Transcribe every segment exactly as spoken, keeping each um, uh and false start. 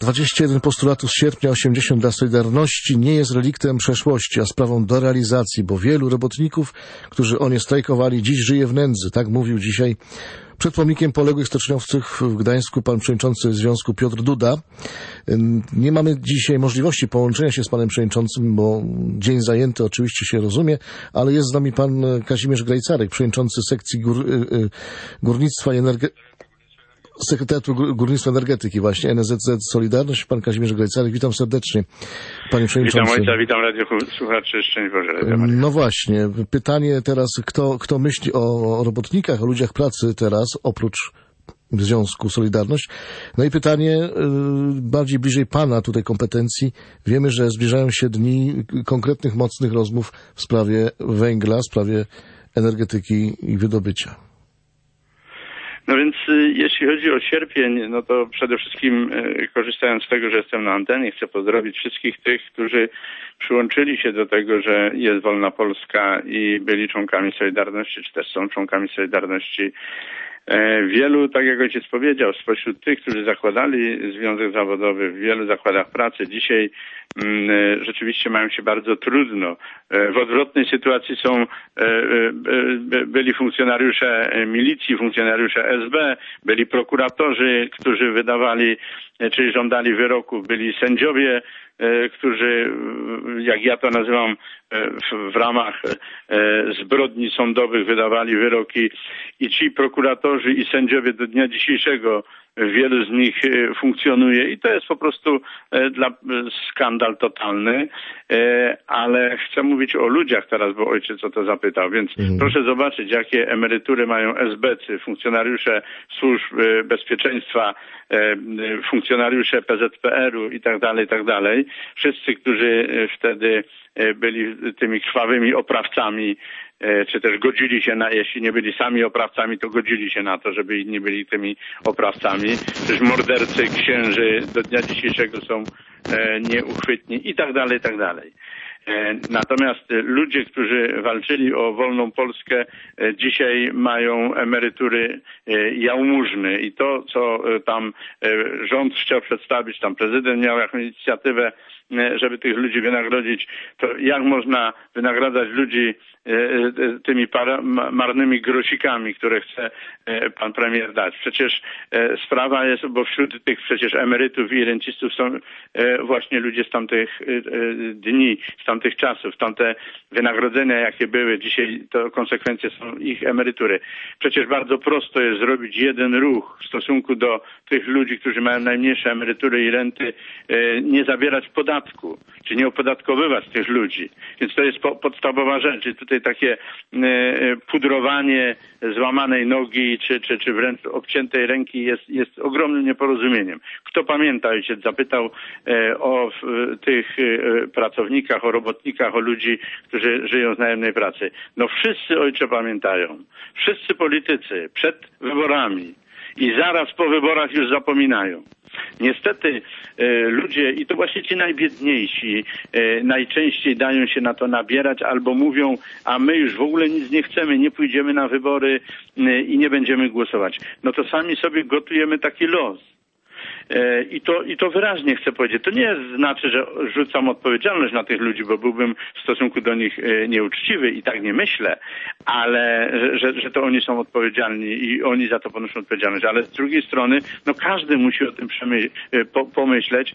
dwadzieścia jeden postulatów z sierpnia osiemdziesiąt dla Solidarności nie jest reliktem przeszłości, a sprawą do realizacji, bo wielu robotników, którzy o nie strajkowali, dziś żyje w nędzy. Tak mówił dzisiaj przed pomnikiem poległych stoczniowców w Gdańsku pan przewodniczący Związku Piotr Duda. Nie mamy dzisiaj możliwości połączenia się z panem przewodniczącym, bo dzień zajęty, oczywiście się rozumie, ale jest z nami pan Kazimierz Grajcarek, przewodniczący sekcji gór, górnictwa i energetyki. Sekretariatu Górnictwa Energetyki właśnie, N S Z Z Solidarność, pan Kazimierz Grajcarek. Witam serdecznie, panie przewodniczący. Witam ojca, witam radiosłuchaczy, szczęść Boże. No właśnie, pytanie teraz, kto, kto myśli o robotnikach, o ludziach pracy teraz, oprócz Związku Solidarność. No i pytanie bardziej bliżej pana tutaj kompetencji. Wiemy, że zbliżają się dni konkretnych, mocnych rozmów w sprawie węgla, w sprawie energetyki i wydobycia. No więc jeśli chodzi o sierpień, no to przede wszystkim korzystając z tego, że jestem na antenie, chcę pozdrowić wszystkich tych, którzy przyłączyli się do tego, że jest wolna Polska i byli członkami Solidarności, czy też są członkami Solidarności. Wielu, tak jak ojciec powiedział, spośród tych, którzy zakładali związek zawodowy w wielu zakładach pracy, dzisiaj mm, rzeczywiście mają się bardzo trudno. W odwrotnej sytuacji są byli funkcjonariusze milicji, funkcjonariusze S B, byli prokuratorzy, którzy wydawali, czyli żądali wyroków, byli sędziowie, którzy, jak ja to nazywam, w, w ramach zbrodni sądowych wydawali wyroki i ci prokuratorzy i sędziowie do dnia dzisiejszego, wielu z nich funkcjonuje i to jest po prostu dla skandal totalny, ale chcę mówić o ludziach teraz, bo ojciec o to zapytał, więc mm. proszę zobaczyć, jakie emerytury mają S B C, funkcjonariusze służb bezpieczeństwa, funkcjonariusze P Z P R u i tak dalej, i tak dalej. Wszyscy, którzy wtedy byli tymi krwawymi oprawcami, czy też godzili się na, jeśli nie byli sami oprawcami, to godzili się na to, żeby inni byli tymi oprawcami. Przecież mordercy księży do dnia dzisiejszego są nieuchwytni i tak dalej, i tak dalej. Natomiast ludzie, którzy walczyli o wolną Polskę, dzisiaj mają emerytury jałmużny i to, co tam rząd chciał przedstawić, tam prezydent miał jakąś inicjatywę, żeby tych ludzi wynagrodzić, to jak można wynagradzać ludzi tymi para, marnymi grosikami, które chce pan premier dać. Przecież sprawa jest, bo wśród tych przecież emerytów i rencistów są właśnie ludzie z tamtych dni, z tamtych czasów, tamte wynagrodzenia, jakie były, dzisiaj to konsekwencje są ich emerytury. Przecież bardzo prosto jest zrobić jeden ruch w stosunku do tych ludzi, którzy mają najmniejsze emerytury i renty, nie zabierać podatku, czy nie opodatkowywać tych ludzi. Więc to jest po, podstawowa rzecz. I tutaj takie pudrowanie złamanej nogi, czy, czy, czy wręcz obciętej ręki jest, jest ogromnym nieporozumieniem. Kto pamięta, ojciec zapytał o tych pracownikach, o robotnikach, o ludzi, którzy żyją z najemnej pracy. No wszyscy, ojcze, pamiętają. Wszyscy politycy przed wyborami i zaraz po wyborach już zapominają. Niestety e, ludzie, i to właśnie ci najbiedniejsi, e, najczęściej dają się na to nabierać albo mówią, a my już w ogóle nic nie chcemy, nie pójdziemy na wybory e, i nie będziemy głosować. No to sami sobie gotujemy taki los. I to, I to wyraźnie chcę powiedzieć. To nie znaczy, że rzucam odpowiedzialność na tych ludzi, bo byłbym w stosunku do nich nieuczciwy i tak nie myślę, ale że, że to oni są odpowiedzialni i oni za to ponoszą odpowiedzialność. Ale z drugiej strony, no każdy musi o tym przemy- po, pomyśleć.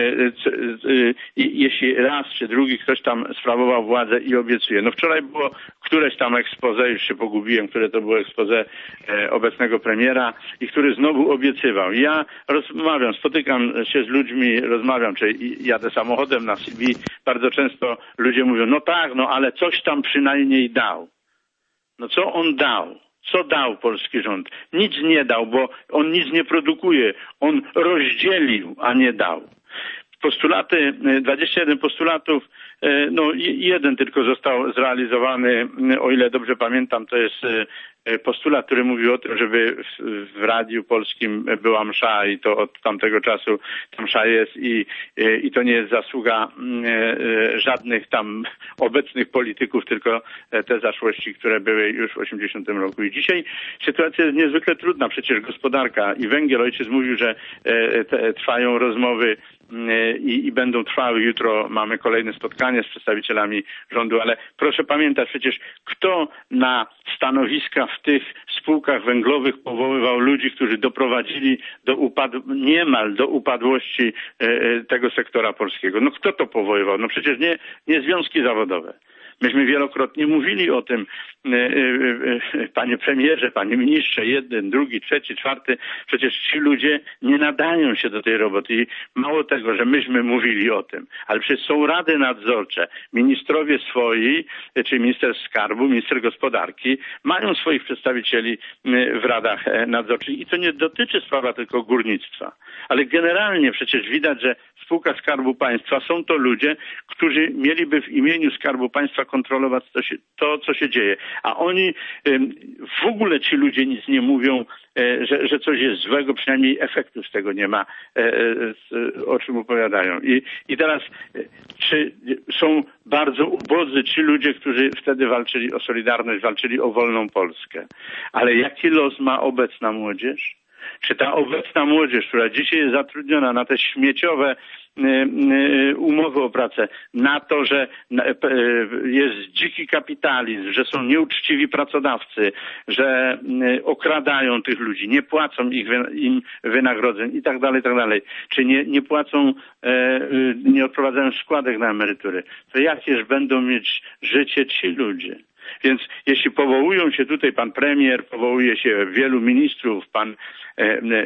I jeśli raz czy drugi ktoś tam sprawował władzę i obiecuje. No wczoraj było któreś tam expose, już się pogubiłem, które to było expose obecnego premiera i który znowu obiecywał. Ja rozmawiam, spotykam się z ludźmi, rozmawiam, czy jadę samochodem na C B, bardzo często ludzie mówią, no tak, no ale coś tam przynajmniej dał. No co on dał? Co dał polski rząd? Nic nie dał, bo on nic nie produkuje. On rozdzielił, a nie dał. Postulaty, dwadzieścia jeden postulatów, no jeden tylko został zrealizowany, o ile dobrze pamiętam, to jest postulat, który mówił o tym, żeby w, w Radiu Polskim była msza i to od tamtego czasu ta msza jest i, i to nie jest zasługa żadnych tam obecnych polityków, tylko te zaszłości, które były już w osiemdziesiątym roku. I dzisiaj sytuacja jest niezwykle trudna. Przecież gospodarka i węgiel, ojciec mówił, że te, trwają rozmowy i, i będą trwały. Jutro mamy kolejne spotkanie z przedstawicielami rządu, ale proszę pamiętać, przecież kto na stanowiska w tych spółkach węglowych powoływał ludzi, którzy doprowadzili do upadu, niemal do upadłości tego sektora polskiego? No kto to powoływał? No przecież nie, nie związki zawodowe. Myśmy wielokrotnie mówili o tym, panie premierze, panie ministrze, jeden, drugi, trzeci, czwarty, przecież ci ludzie nie nadają się do tej roboty i mało tego, że myśmy mówili o tym, ale przecież są rady nadzorcze, ministrowie swoi, czyli minister skarbu, minister gospodarki, mają swoich przedstawicieli w radach nadzorczych i to nie dotyczy sprawa tylko górnictwa, ale generalnie przecież widać, że w spółkach Skarbu Państwa są to ludzie, którzy mieliby w imieniu Skarbu Państwa kontrolować to, się, to co się dzieje. A oni, w ogóle ci ludzie nic nie mówią, że, że coś jest złego, przynajmniej efektu z tego nie ma, o czym opowiadają. I, i teraz, czy są bardzo ubodzy ci ludzie, którzy wtedy walczyli o Solidarność, walczyli o wolną Polskę. Ale jaki los ma obecna młodzież? Czy ta obecna młodzież, która dzisiaj jest zatrudniona na te śmieciowe umowy o pracę, na to, że jest dziki kapitalizm, że są nieuczciwi pracodawcy, że okradają tych ludzi, nie płacą ich, im wynagrodzeń i tak dalej, i tak dalej, czy nie, nie płacą, nie odprowadzają składek na emerytury, to jakież będą mieć życie ci ludzie? Więc jeśli powołują się tutaj pan premier, powołuje się wielu ministrów, pan e,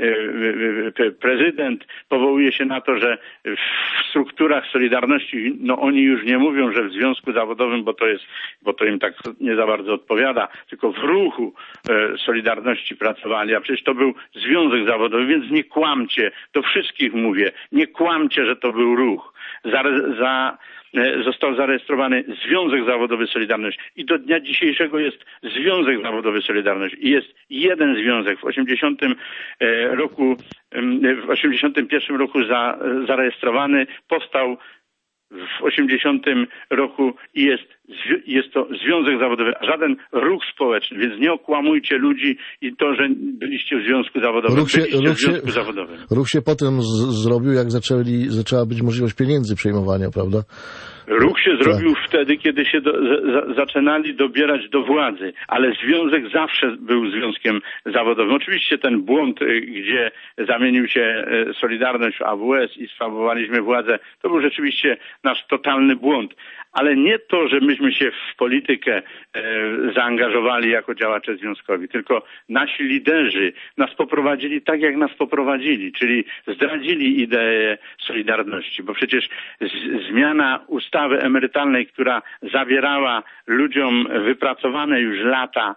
e, prezydent, powołuje się na to, że w strukturach Solidarności, no oni już nie mówią, że w związku zawodowym, bo to jest, bo to im tak nie za bardzo odpowiada, tylko w ruchu e, Solidarności pracowali, a przecież to był związek zawodowy, więc nie kłamcie, do wszystkich mówię, nie kłamcie, że to był ruch. Za, za został zarejestrowany Związek Zawodowy Solidarność i do dnia dzisiejszego jest Związek Zawodowy Solidarność i jest jeden związek. W osiemdziesiątym roku, w osiemdziesiątym pierwszym roku za, zarejestrowany, powstał w osiemdziesiątym roku i jest, jest to związek zawodowy, a żaden ruch społeczny, więc nie okłamujcie ludzi i to, że byliście w związku zawodowym. Ruch się, byliście ruch w związku się, zawodowym. Ruch się potem z, zrobił, jak zaczęli, zaczęła być możliwość pieniędzy przejmowania, prawda? Ruch się tak. zrobił wtedy, kiedy się do, za, zaczynali dobierać do władzy, ale związek zawsze był związkiem zawodowym. Oczywiście ten błąd, gdzie zamienił się Solidarność w A W S i sprawowaliśmy władzę, to był rzeczywiście nasz totalny błąd. Ale nie to, że myśmy się w politykę e, zaangażowali jako działacze związkowi, tylko nasi liderzy nas poprowadzili tak, jak nas poprowadzili, czyli zdradzili ideę Solidarności, bo przecież z, zmiana ustawy emerytalnej, która zawierała ludziom wypracowane już lata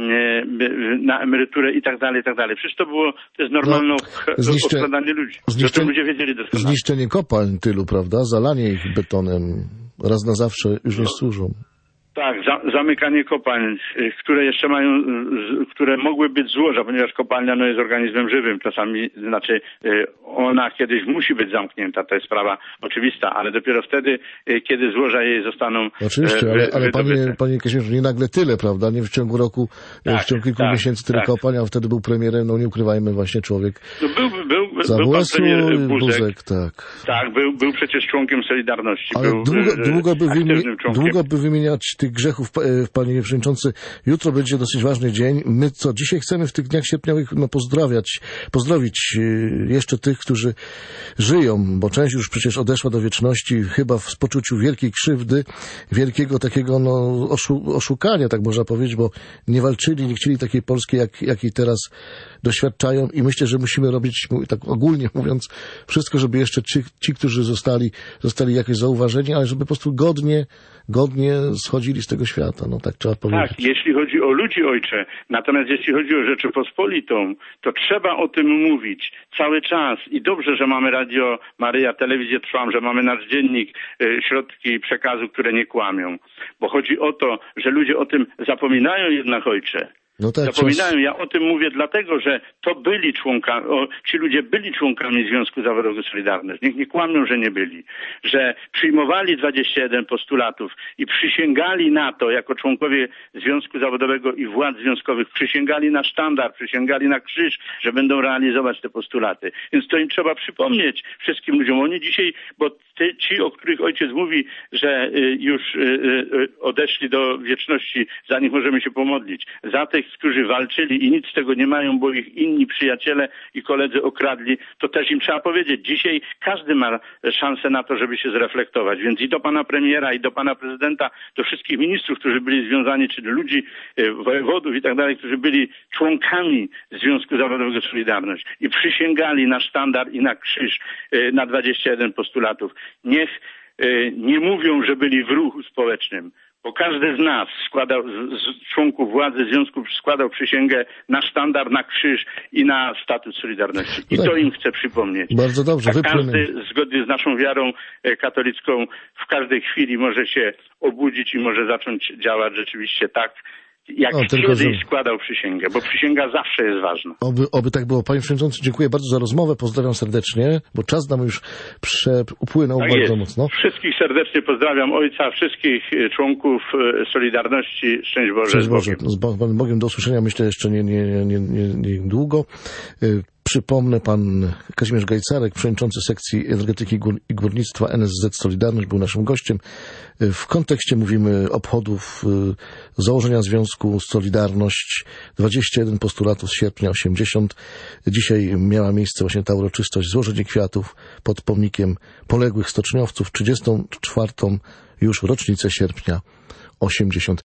na emeryturę i tak dalej, i tak dalej. Przecież to było, to jest normalne no, zniszcze, okradanie ludzi. Zniszcze, ludzie wiedzieli doskonale. Zniszczenie kopalń tylu, prawda? Zalanie ich betonem. Raz na zawsze już nie służą. Tak, za, zamykanie kopalń, które jeszcze mają, które mogły być złoża, ponieważ kopalnia no, jest organizmem żywym. Czasami, znaczy ona kiedyś musi być zamknięta, to jest sprawa oczywista, ale dopiero wtedy, kiedy złoża jej zostaną Oczywiście, wy, ale, ale panie, wydobyte. panie Kazimierzu, nie nagle tyle, prawda? Nie w ciągu roku, tak, w ciągu kilku tak, miesięcy tyle tak. kopalń, a wtedy był premierem, no nie ukrywajmy, właśnie człowiek no, był, był, był, z A W S-u, był pan premier Buzek, Buzek, tak. Tak, był, był przecież członkiem Solidarności. Ale był długo, długo, by wymi- długo by wymieniać tych grzechów, panie przewodniczący. Jutro będzie dosyć ważny dzień. My co dzisiaj chcemy w tych dniach sierpniowych no, pozdrawiać, pozdrowić jeszcze tych, którzy żyją, bo część już przecież odeszła do wieczności, chyba w poczuciu wielkiej krzywdy, wielkiego takiego no, oszu- oszukania, tak można powiedzieć, bo nie walczyli, nie chcieli takiej Polski, jak, jakiej teraz doświadczają i myślę, że musimy robić, tak ogólnie mówiąc, wszystko, żeby jeszcze ci, ci którzy zostali, zostali jakoś zauważeni, ale żeby po prostu godnie, godnie schodzili z tego świata, no tak trzeba powiedzieć. Tak, jeśli chodzi o ludzi, ojcze, natomiast jeśli chodzi o Rzeczypospolitą, to trzeba o tym mówić cały czas i dobrze, że mamy Radio Maryja, telewizję Trwam, że mamy nasz dziennik, y, środki przekazu, które nie kłamią, bo chodzi o to, że ludzie o tym zapominają jednak, ojcze. No tak, Zapominają. czas... Ja o tym mówię dlatego, że to byli członkami, o, ci ludzie byli członkami Związku Zawodowego Solidarność. Niech nie kłamią, że nie byli. Że przyjmowali dwadzieścia jeden postulatów i przysięgali na to, jako członkowie Związku Zawodowego i władz związkowych, przysięgali na sztandar, przysięgali na krzyż, że będą realizować te postulaty. Więc to im trzeba przypomnieć wszystkim ludziom. Oni dzisiaj, bo te, ci, o których ojciec mówi, że y, już y, y, odeszli do wieczności, za nich możemy się pomodlić. Za tych, którzy walczyli i nic z tego nie mają, bo ich inni przyjaciele i koledzy okradli, to też im trzeba powiedzieć. Dzisiaj każdy ma szansę na to, żeby się zreflektować. Więc i do pana premiera, i do pana prezydenta, do wszystkich ministrów, którzy byli związani, czy do ludzi, wojewodów i tak dalej, którzy byli członkami Związku Zawodowego Solidarność i przysięgali na sztandar i na krzyż na dwadzieścia jeden postulatów. Niech nie mówią, że byli w ruchu społecznym. Bo każdy z nas składał, z członków władzy związków składał przysięgę na sztandar, na krzyż i na statut Solidarności. I to im chcę przypomnieć. Bardzo dobrze. A każdy zgodnie z naszą wiarą katolicką w każdej chwili może się obudzić i może zacząć działać rzeczywiście tak, jak o, kiedyś że... składał przysięgę, bo przysięga zawsze jest ważna. Oby, oby tak było. Panie Przewodniczący, dziękuję bardzo za rozmowę, pozdrawiam serdecznie, bo czas nam już prze... upłynął tak bardzo jest. mocno. Wszystkich serdecznie pozdrawiam, ojca, wszystkich członków Solidarności. Szczęść Boże. Szczęść Boże. Z Panem Bogiem do usłyszenia, myślę, jeszcze nie, nie, nie, nie, nie długo. Przypomnę, pan Kazimierz Gajcarek, przewodniczący sekcji energetyki i górnictwa N S Z Solidarność, był naszym gościem. W kontekście mówimy obchodów założenia Związku Solidarność, dwadzieścia jeden postulatów z sierpnia osiemdziesiąt. Dzisiaj miała miejsce właśnie ta uroczystość, złożenie kwiatów pod pomnikiem poległych stoczniowców, trzydziestą czwartą już rocznicę sierpnia osiemdziesiąt.